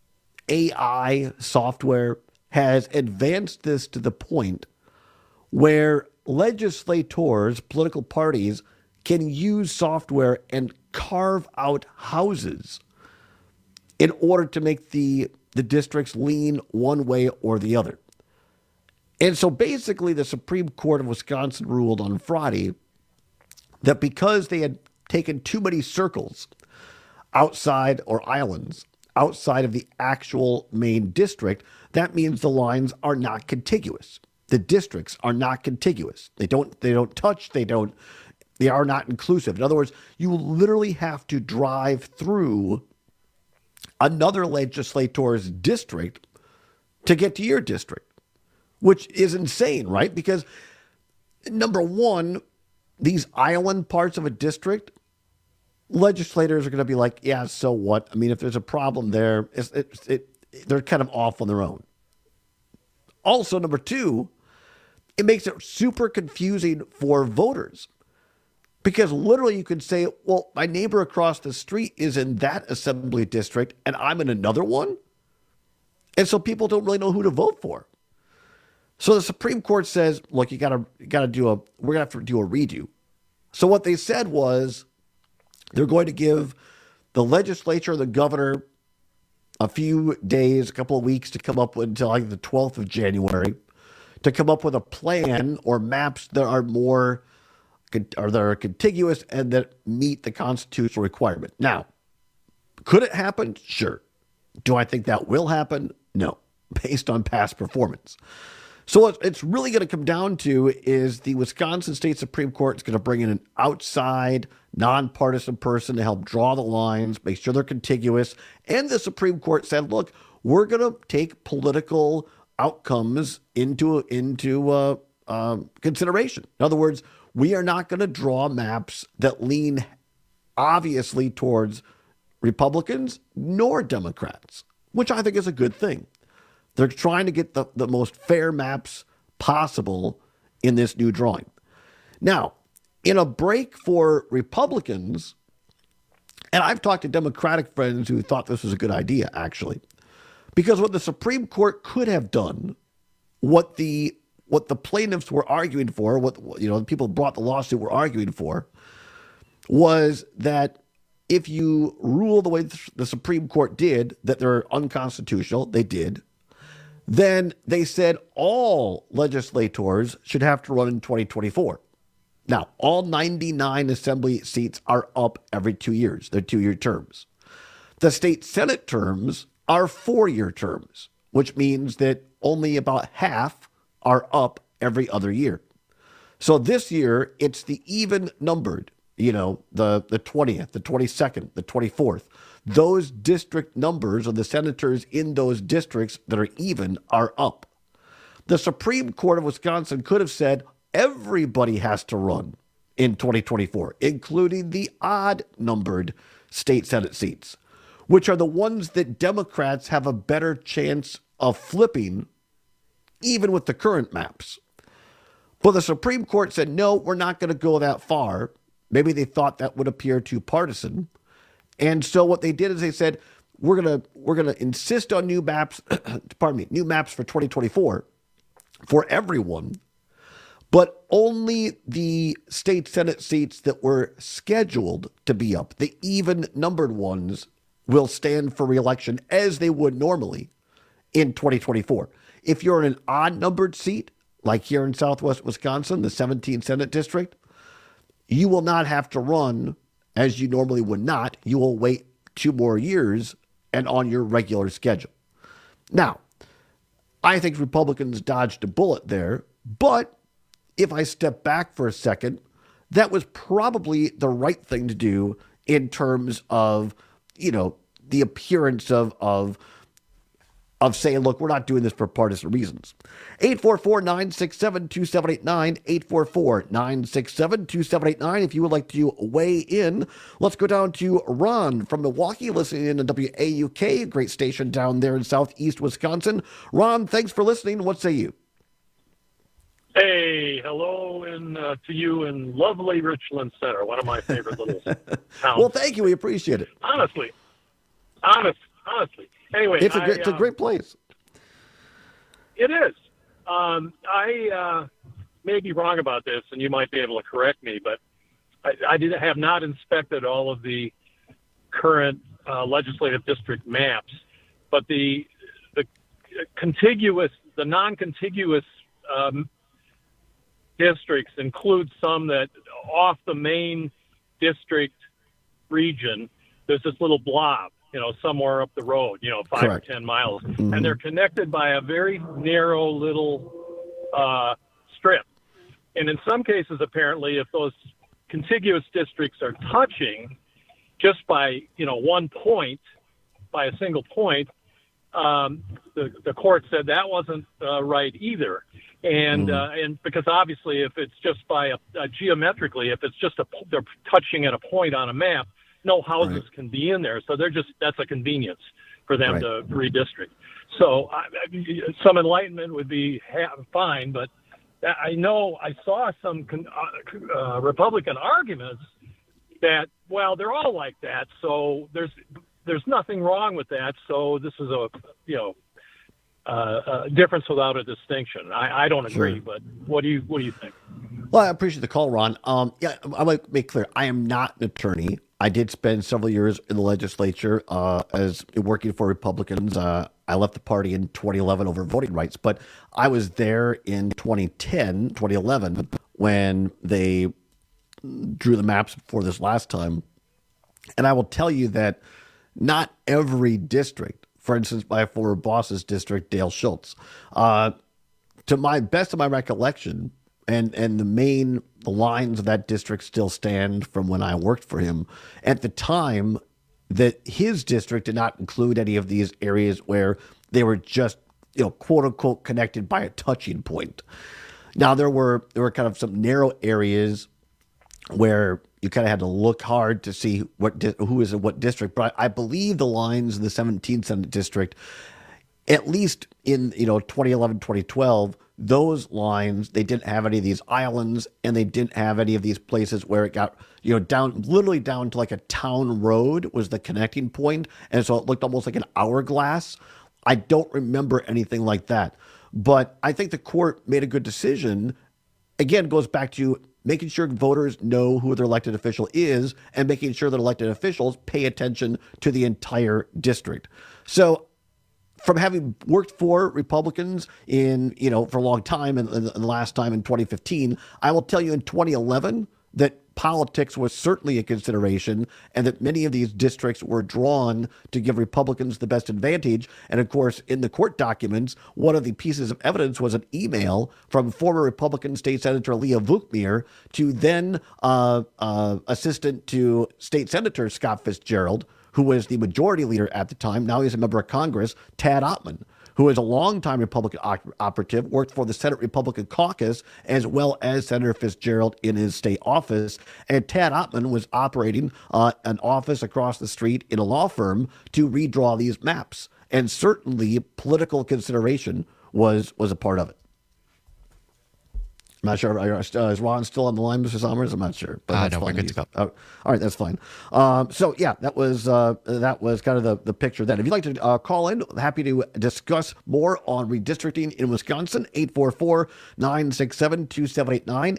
AI software has advanced this to the point where legislators, political parties, can use software and carve out houses in order to make the districts lean one way or the other. And so basically the Supreme Court of Wisconsin ruled on Friday that because they had taken too many circles outside or islands outside of the actual main district, that means the lines are not contiguous. The districts are not contiguous. They don't touch, they are not inclusive. In other words, you literally have to drive through another legislator's district to get to your district, which is insane, right? Because number one, these island parts of a district, legislators are going to be like, yeah, so what? I mean, if there's a problem there, they're kind of off on their own. Also, number two, it makes it super confusing for voters. Because literally you could say, well, my neighbor across the street is in that assembly district and I'm in another one. And so people don't really know who to vote for. So the Supreme Court says, look, we're going to have to do a redo. So what they said was they're going to give the legislature, the governor, a few days, a couple of weeks to come up with until like the 12th of January to come up with a plan or maps that are more or that are contiguous and that meet the constitutional requirement. Now, could it happen? Sure. Do I think that will happen? No, based on past performance. So what it's really going to come down to is the Wisconsin State Supreme Court is going to bring in an outside, nonpartisan person to help draw the lines, make sure they're contiguous. And the Supreme Court said, look, we're going to take political outcomes into consideration. In other words, we are not going to draw maps that lean obviously towards Republicans nor Democrats, which I think is a good thing. They're trying to get the most fair maps possible in this new drawing. Now, in a break for Republicans, and I've talked to Democratic friends who thought this was a good idea, actually, because what the Supreme Court could have done, what the plaintiffs were arguing for, the people who brought the lawsuit were arguing for, was that if you rule the way the Supreme Court did, that they're unconstitutional, they did, then they said all legislators should have to run in 2024. Now, all 99 assembly seats are up every 2 years. They're 2-year terms. The state Senate terms are 4-year terms, which means that only about half are up every other year. So this year, it's the even numbered, the 20th, the 22nd, the 24th. Those district numbers of the senators in those districts that are even are up. The Supreme Court of Wisconsin could have said everybody has to run in 2024, including the odd-numbered state Senate seats, which are the ones that Democrats have a better chance of flipping, even with the current maps. But the Supreme Court said, no, we're not going to go that far. Maybe they thought that would appear too partisan. And so what they did is they said, we're gonna insist on new maps, new maps for 2024 for everyone, but only the state Senate seats that were scheduled to be up, the even numbered ones, will stand for re-election as they would normally in 2024. If you're in an odd numbered seat, like here in Southwest Wisconsin, the 17th Senate District, you will not have to run as you normally would not. You will wait 2 more years and on your regular schedule. Now, I think Republicans dodged a bullet there, but if I step back for a second, that was probably the right thing to do in terms of, the appearance of saying, look, we're not doing this for partisan reasons. 844-967-2789, 844-967-2789. If you would like to weigh in, let's go down to Ron from Milwaukee, listening in to WAUK, great station down there in southeast Wisconsin. Ron, thanks for listening. What say you? Hey, hello to you in lovely Richland Center, one of my favorite little towns. Well, thank you. We appreciate it. Honestly. Anyway, it's a great place. It is. I may be wrong about this, and you might be able to correct me, but I have not inspected all of the current legislative district maps, but the non-contiguous districts include some that off the main district region, there's this little blob, somewhere up the road, 5 Correct. or 10 miles. Mm-hmm. And they're connected by a very narrow little strip. And in some cases, apparently, if those contiguous districts are touching just by, one point, by a single point, the court said that wasn't right either. And because obviously if it's just by geometrically, if it's just they're touching at a point on a map, no houses can be in there. So that's a convenience for them to redistrict. So some enlightenment would be fine, but I know I saw some Republican arguments that, well, they're all like that. So there's nothing wrong with that. So this is a difference without a distinction. I don't agree, but what do you think? Well, I appreciate the call, Ron. I want to make clear, I am not an attorney. I did spend several years in the legislature as working for Republicans. I left the party in 2011 over voting rights, but I was there in 2011 when they drew the maps for this last time. And I will tell you that not every district, for instance, my former boss's district, Dale Schultz, to my best of my recollection, and the lines of that district still stand from when I worked for him. At the time, that his district did not include any of these areas where they were just, quote unquote, connected by a touching point. Now there were kind of some narrow areas where you kind of had to look hard to see who is in what district. But I believe the lines in the 17th Senate district, at least in 2011, 2012, those lines, they didn't have any of these islands, and they didn't have any of these places where it got literally down to like a town road was the connecting point, and so it looked almost like an hourglass. I don't remember anything like that, but I think the court made a good decision. Again, it goes back to making sure voters know who their elected official is and making sure that elected officials pay attention to the entire district. So from having worked for Republicans for a long time and the last time in 2015, I will tell you in 2011 that politics was certainly a consideration and that many of these districts were drawn to give Republicans the best advantage. And of course, in the court documents, one of the pieces of evidence was an email from former Republican State Senator Leah Vukmir to then assistant to State Senator Scott Fitzgerald, who was the majority leader at the time. Now he's a member of Congress, Tad Ottman, who is a longtime Republican operative, worked for the Senate Republican caucus, as well as Senator Fitzgerald in his state office. And Tad Ottman was operating an office across the street in a law firm to redraw these maps. And certainly political consideration was a part of it. I'm not sure. Is Ron still on the line, Mr. Sommers? I'm not sure. But no, we're good to go. All right, that's fine. So yeah, that was kind of the picture then. If you'd like to call in, happy to discuss more on redistricting in Wisconsin. 844-967-2789.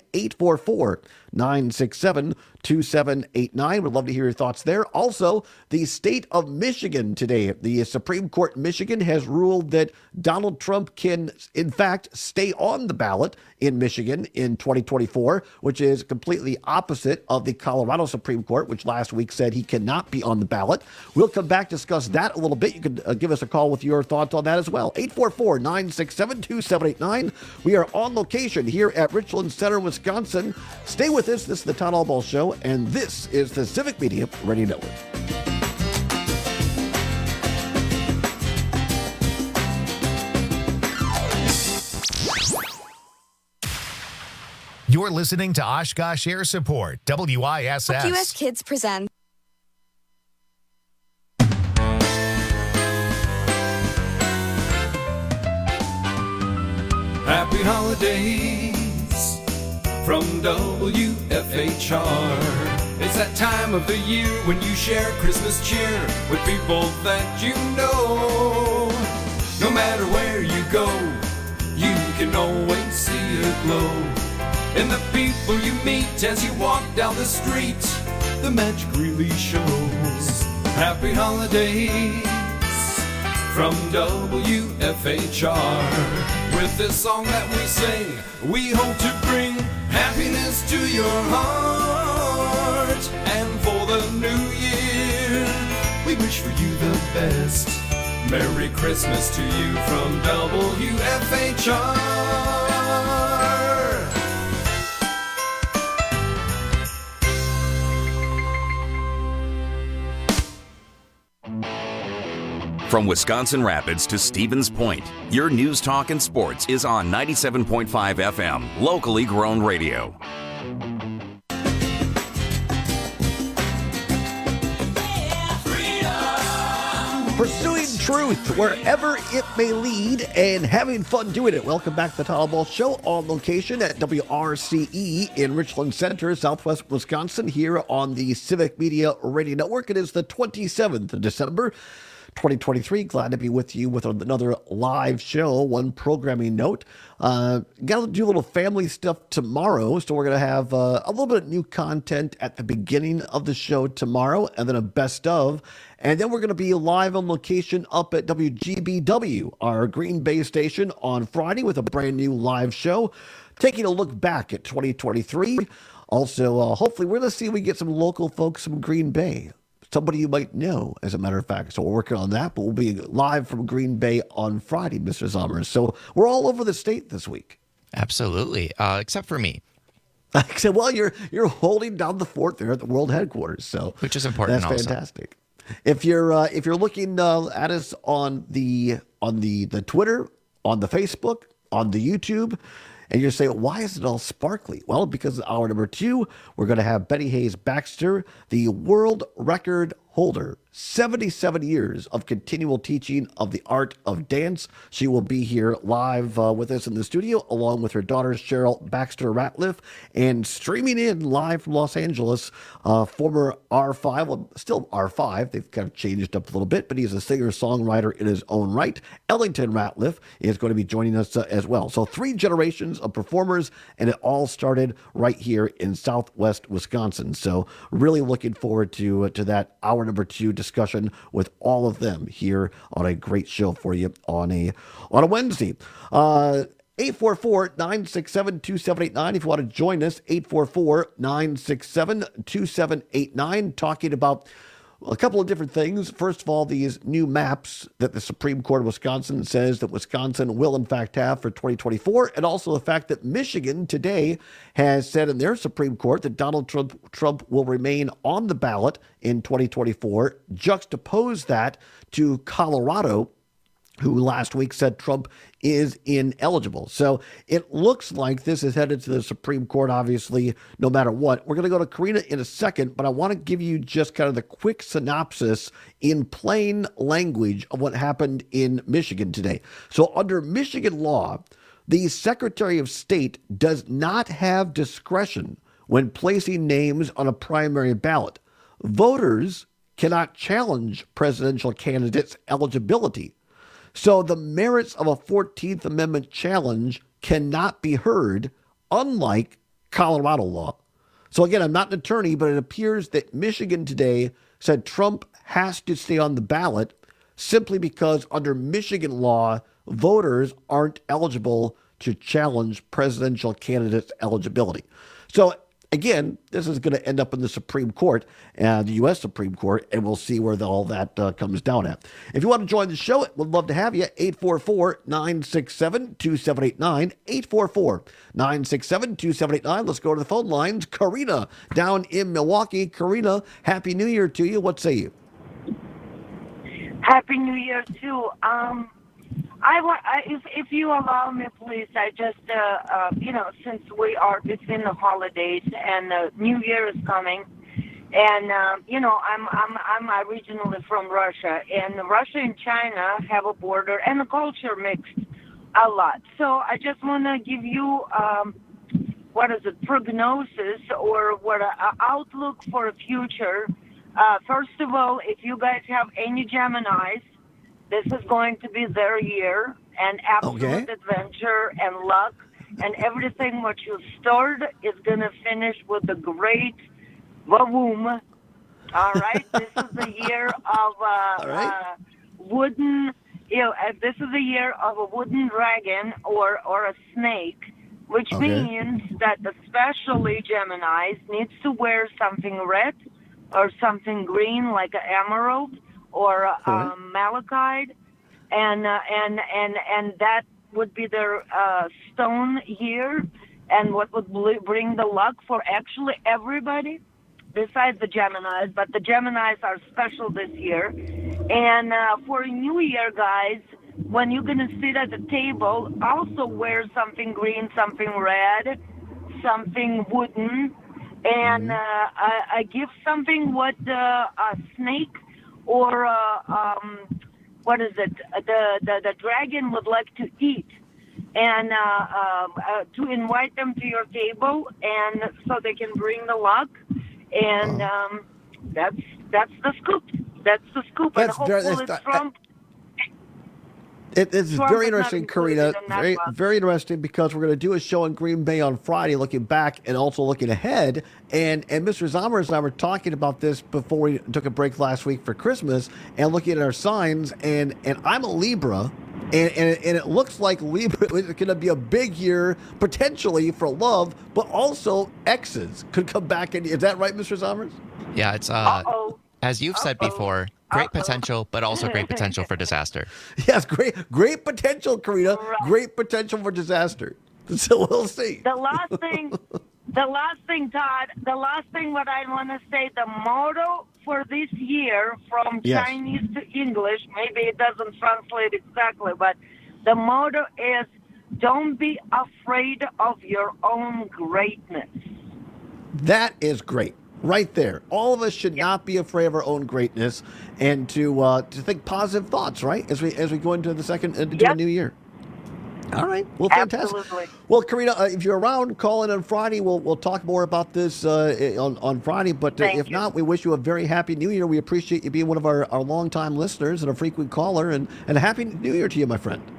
844-967-2789. Would love to hear your thoughts there. Also, the state of Michigan today. The Supreme Court in Michigan has ruled that Donald Trump can, in fact, stay on the ballot in Michigan in 2024, which is completely opposite of the Colorado Supreme Court, which last week said he cannot be on the ballot. We'll come back, discuss that a little bit. You can give us a call with your thoughts on that as well. 844-967-2789. We are on location here at Richland Center, Wisconsin. Stay with us. This is the Todd Albaugh Show, and this is the Civic Media Radio Network. You're listening to Oshkosh Air Support, WISS. US Kids present. Happy holidays from WFHR. It's that time of the year when you share Christmas cheer with people that you know. No matter where you go, you can always see a glow. And the people you meet as you walk down the street, the magic really shows. Happy holidays from WFHR. With this song that we sing, we hope to bring happiness to your heart. And for the new year, we wish for you the best. Merry Christmas to you from WFHR. From Wisconsin Rapids to Stevens Point, your news, talk, and sports is on 97.5 FM, locally grown radio. Pursuing truth wherever it may lead and having fun doing it. Welcome back to the Todd Ball Show on location at WRCE in Richland Center, Southwest Wisconsin, here on the Civic Media Radio Network. It is the 27th of December, 2023. Glad to be with you with another live show. One programming note. Got to do a little family stuff tomorrow, so we're going to have a little bit of new content at the beginning of the show tomorrow, and then a best of. And then we're going to be live on location up at WGBW, our Green Bay station, on Friday with a brand new live show, taking a look back at 2023. Also, hopefully, we're going to see if we get some local folks from Green Bay. Somebody you might know, as a matter of fact. So we're working on that, but we'll be live from Green Bay on Friday, Mr. Zommers. So we're all over the state this week. Absolutely, except for me. Except, well, you're holding down the fort there at the world headquarters, so which is important. That's fantastic. Also. If you're looking at us on the Twitter, on the Facebook, on the YouTube, and you're saying, why is it all sparkly? Well, because hour number 2, we're going to have Betty Hayes Baxter, the world record holder, 77 years of continual teaching of the art of dance. She will be here live with us in the studio, along with her daughter, Cheryl Baxter Ratliff, and streaming in live from Los Angeles, former R5, well, still R5. They've kind of changed up a little bit, but he's a singer-songwriter in his own right. Ellington Ratliff is going to be joining us as well. So 3 generations of performers, and it all started right here in Southwest Wisconsin. So really looking forward to that hour number 2 discussion with all of them here on a great show for you on a Wednesday. 844-967-2789 if you want to join us. 844-967-2789, talking about a couple of different things. First of all, these new maps that the Supreme Court of Wisconsin says that Wisconsin will in fact have for 2024, and also the fact that Michigan today has said in their Supreme Court that Donald Trump will remain on the ballot in 2024. Juxtapose that to Colorado, who last week said Trump is ineligible. So it looks like this is headed to the Supreme Court, obviously, no matter what. We're going to go to Karina in a second, but I want to give you just kind of the quick synopsis in plain language of what happened in Michigan today. So under Michigan law, the Secretary of State does not have discretion when placing names on a primary ballot. Voters cannot challenge presidential candidates' eligibility. So the merits of a 14th Amendment challenge cannot be heard, unlike Colorado law. So again, I'm not an attorney, but it appears that Michigan today said Trump has to stay on the ballot simply because under Michigan law, voters aren't eligible to challenge presidential candidates' eligibility. So again, this is going to end up in the Supreme Court, the U.S. Supreme Court, and we'll see where all that comes down at. If you want to join the show, we'd love to have you. 844-967-2789. 844-967-2789. Let's go to the phone lines. Karina down in Milwaukee. Karina, Happy New Year to you. What say you? Happy New Year, too. I If you allow me, please, I just, since it's in the holidays and New Year is coming, and I'm originally from Russia, and Russia and China have a border, and the culture mixed a lot. So I just want to give you, prognosis or what outlook for the future. First of all, if you guys have any Geminis, this is going to be their year, and absolute adventure and luck, and everything what you started is going to finish with the great boom. All right? This is the year of wooden, this is the year of a wooden dragon or a snake, which means that especially Geminis needs to wear something red or something green like an emerald or malachite, and that would be their stone year, and what would bring the luck for actually everybody besides the Geminis, but the Geminis are special this year. And for New Year, guys, when you're going to sit at the table, also wear something green, something red, something wooden, and I give something what a snake or the dragon would like to eat, and to invite them to your table, and so they can bring the luck, and that's the scoop. That's the scoop. And hopefully Trump. It's very interesting, Karina. Very, very interesting, because we're going to do a show in Green Bay on Friday, looking back and also looking ahead. And Mr. Zommers and I were talking about this before we took a break last week for Christmas, and looking at our signs. And I'm a Libra, and it looks like Libra is going to be a big year potentially for love, but also exes could come back. Is that right, Mr. Zommers? Yeah, it's as you've said before. Great potential, but also great potential for disaster. Yes, great potential, Karina. Right. Great potential for disaster. So we'll see. The last thing, Todd. The last thing what I want to say, the motto for this year from Chinese to English, maybe it doesn't translate exactly, but the motto is, don't be afraid of your own greatness. That is great. Right there. All of us should not be afraid of our own greatness, and to think positive thoughts, right? As we go into the new year. All right. Well, fantastic. Absolutely. Well, Karina, if you're around, call in on Friday. We'll talk more about this on Friday. But if not, we wish you a very happy New Year. We appreciate you being one of our longtime listeners and a frequent caller, and a happy New Year to you, my friend.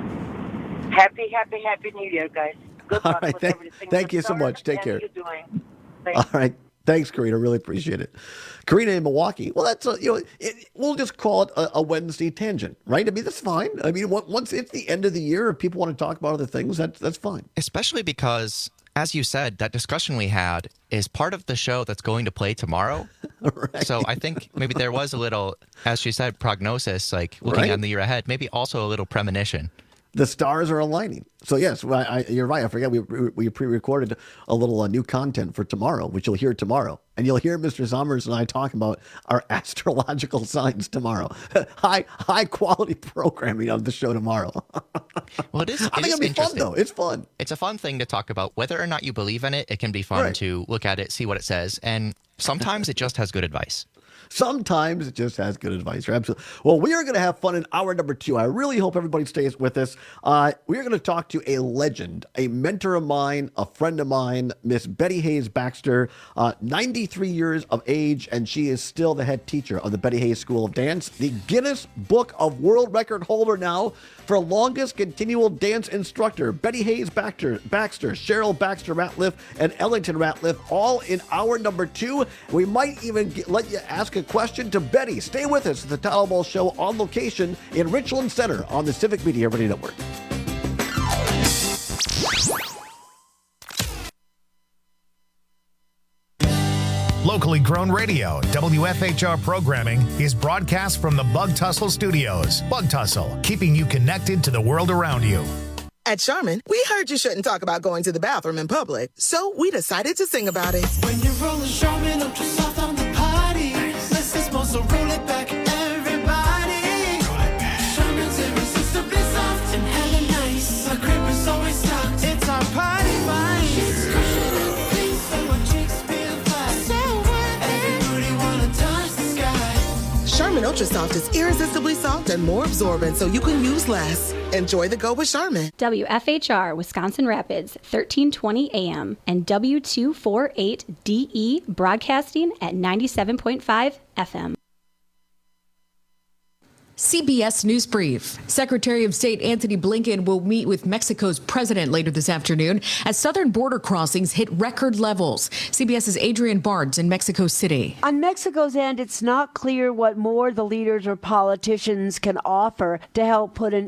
Happy New Year, guys. Good luck with everything. Thank you so much. Take care. You're doing. All right. Thanks, Karina. Really appreciate it. Karina in Milwaukee. Well, that's we'll just call it a Wednesday tangent, right? I mean, that's fine. I mean, once it's the end of the year, if people want to talk about other things, that's fine. Especially because, as you said, that discussion we had is part of the show that's going to play tomorrow. Right. So I think maybe there was a little, as she said, prognosis, like looking on the year ahead. Maybe also a little premonition. The stars are aligning. So, yes, you're right. I forget we pre-recorded a little new content for tomorrow, which you'll hear tomorrow. And you'll hear Mr. Zommers and I talk about our astrological signs tomorrow. High-quality programming on the show tomorrow. Well, it is I think it'll be fun, though. It's fun. It's a fun thing to talk about. Whether or not you believe in it, it can be fun to look at it, see what it says. And sometimes it just has good advice. Sometimes it just has good advice. You're absolutely. Well, we are going to have fun in hour number 2. I really hope everybody stays with us. We are going to talk to a legend, a mentor of mine, a friend of mine, Miss Betty Hayes Baxter, 93 years of age, and she is still the head teacher of the Betty Hayes School of Dance, the Guinness Book of World Record holder now for longest continual dance instructor. Betty Hayes Baxter, Cheryl Baxter Ratliff, and Ellington Ratliff, all in hour number 2. We might even let you ask a question to Betty. Stay with us at the Todd Ball Show on location in Richland Center on the Civic Media Radio Network. Locally grown radio, WFHR programming is broadcast from the Bug Tussle Studios. Bug Tussle, keeping you connected to the world around you. At Charmin, we heard you shouldn't talk about going to the bathroom in public, so we decided to sing about it. When you're rolling Charmin up to soft on the party, let's just so roll it back, everybody. Roll it back. Charmin's irresistibly soft. Ultra Soft is irresistibly soft and more absorbent so you can use less. Enjoy the go with Charmin. WFHR, Wisconsin Rapids, 1320 AM, and W248DE, broadcasting at 97.5 FM. CBS News Brief. Secretary of State Antony Blinken will meet with Mexico's president later this afternoon as southern border crossings hit record levels. CBS's Adrian Barnes in Mexico City. On Mexico's end, it's not clear what more the leaders or politicians can offer to help put an